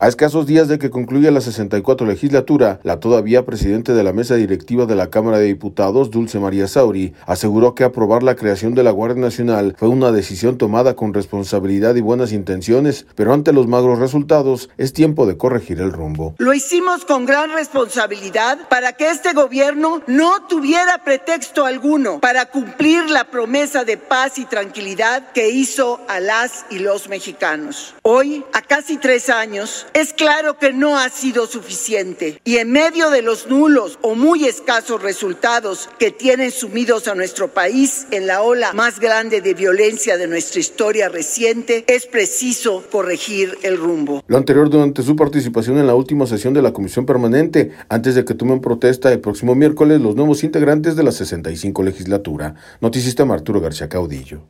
A escasos días de que concluya la 64 legislatura, la todavía presidenta de la mesa directiva de la Cámara de Diputados, Dulce María Sauri, aseguró que aprobar la creación de la Guardia Nacional fue una decisión tomada con responsabilidad y buenas intenciones, pero ante los magros resultados es tiempo de corregir el rumbo. Lo hicimos con gran responsabilidad para que este gobierno no tuviera pretexto alguno para cumplir la promesa de paz y tranquilidad que hizo a las y los mexicanos. Hoy, a casi 3 años, es claro que no ha sido suficiente y en medio de los nulos o muy escasos resultados que tienen sumidos a nuestro país en la ola más grande de violencia de nuestra historia reciente, es preciso corregir el rumbo. Lo anterior durante su participación en la última sesión de la Comisión Permanente, antes de que tomen protesta el próximo miércoles los nuevos integrantes de la 65 legislatura. Noticista Arturo García Caudillo.